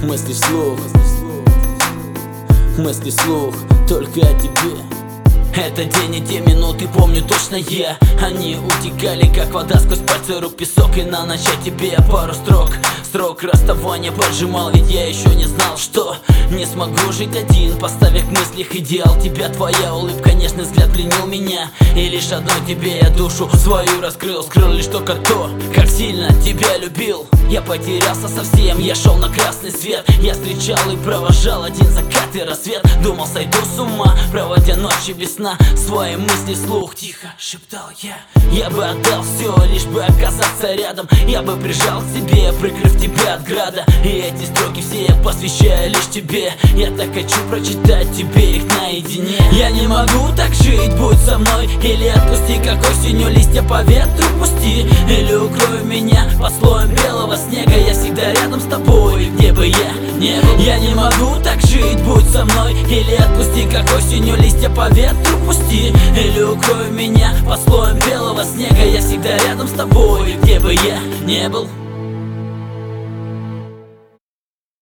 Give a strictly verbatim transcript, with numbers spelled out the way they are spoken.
мысли вслух, мысли вслух, только о тебе. Это день и те минуты, помню точно я. Они утекали, как вода сквозь пальцы рук, песок. И на ночь о тебе пару строк. Срок расставания поджимал, ведь я еще не знал, что не смогу жить один, поставив в мыслях идеал тебя. Твоя улыбка, нежный взгляд пленил меня, и лишь одной тебе я душу свою раскрыл. Скрыл лишь только то, как сильно тебя любил. Я потерялся совсем, я шел на красный свет. Я встречал и провожал один закат и рассвет. Думал, сойду с ума, проводя ночи без сна. Свои мысли вслух тихо шептал я. Я бы отдал все, лишь бы оказаться рядом. Я бы прижал к себе, прикрыв тебя от града. И эти строки все я посвящаю лишь тебе. Я так хочу прочитать тебе их наедине. Я не могу так жить, будь со мной. Или отпусти, как осенью листья по ветру пусти. Или укрой меня под слоем белого снега. Я всегда рядом с тобой, где бы я не был. Я не могу так жить, будь со мной. Или отпусти, как осенью листья по ветру пусти. Или укрой меня под слоем белого снега. Я всегда рядом с тобой, где бы я не был.